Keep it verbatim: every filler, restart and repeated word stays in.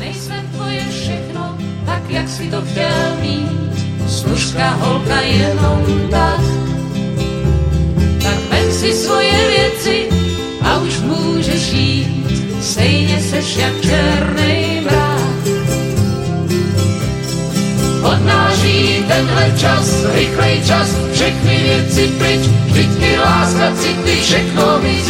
nejsem tvoje všechno, tak jak si to chtěl mít, služka holka jenom tak. Tak vem si svoje věci a už můžeš žít, stejně seš jak černej mrák. Odnáší tenhle čas, rychlej čas, všechny věci pryč, vždyť ty láska, city, všechno mi